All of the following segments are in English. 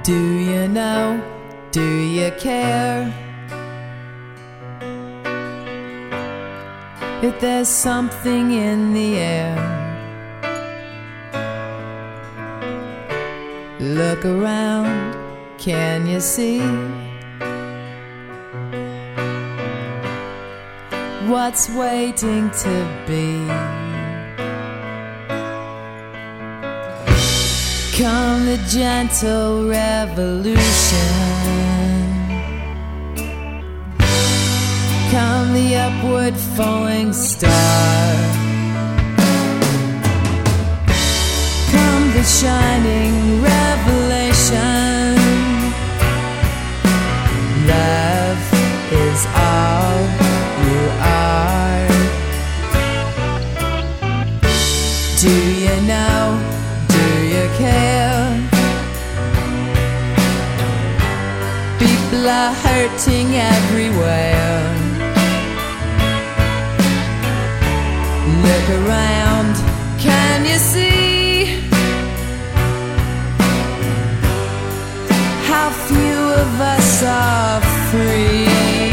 Do you know? Do you care? If there's something in the air, look around, can you see what's waiting to be? Come the gentle revolution, come the upward falling star, come the shining revelation. Love is all you are. Do you know? Do you care? People are hurting everywhere. Look around, can you see how few of us are free?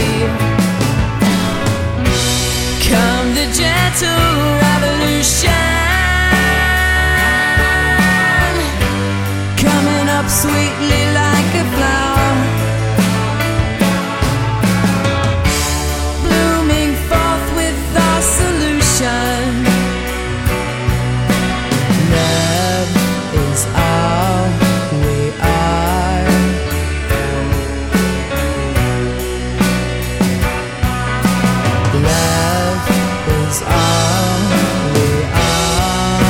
Come the gentle revolution, coming up sweetly like a flower, blooming forth with our solution. Love is all we are. Love is all we are.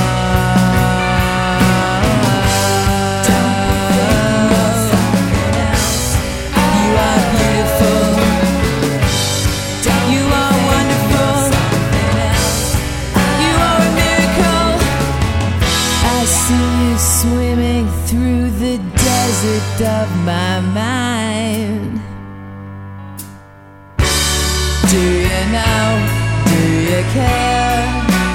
You are beautiful, you are wonderful, you are a miracle. I see you swimming through the desert of my mind. Do you know? Do you care?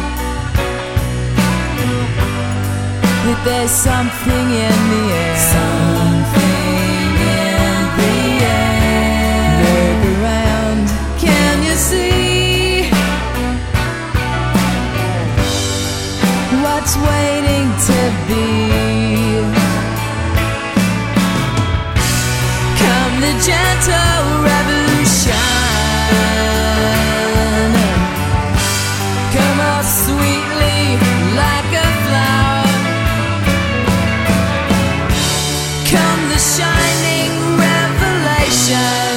That there's something in the air. Something in the air. Look around, can you see what's waiting to be? Come the gentle revolution, come up sweetly like a flower, come the shining revelation.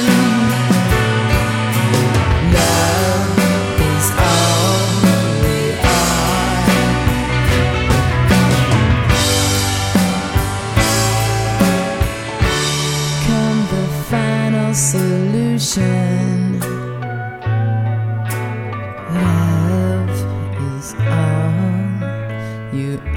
Love is all we are. Come the final solution. Love is all you